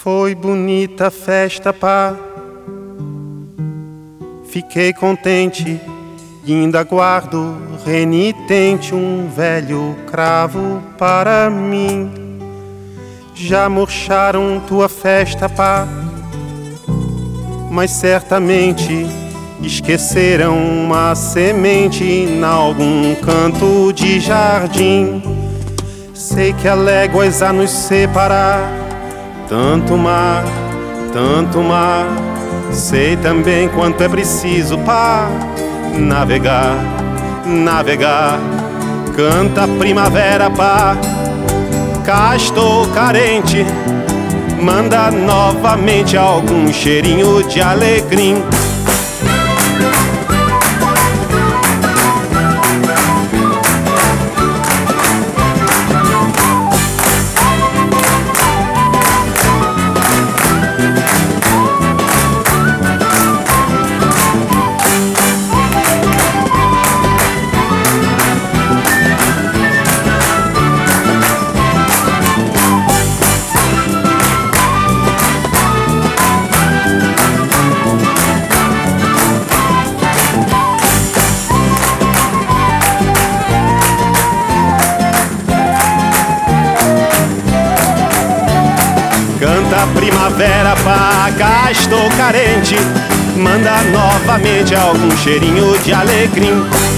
Foi bonita a festa, pá. Fiquei contente e ainda guardo renitente um velho cravo para mim. Já murcharam tua festa, pá, mas certamente esqueceram uma semente em algum canto de jardim. Sei que há léguas a nos separar, tanto mar, tanto mar. Sei também quanto é preciso para navegar, navegar. Canta a primavera, pá, cá estou carente. Manda novamente algum cheirinho de alecrim. Canta a primavera, pá, cá estou carente. Manda novamente algum cheirinho de alecrim.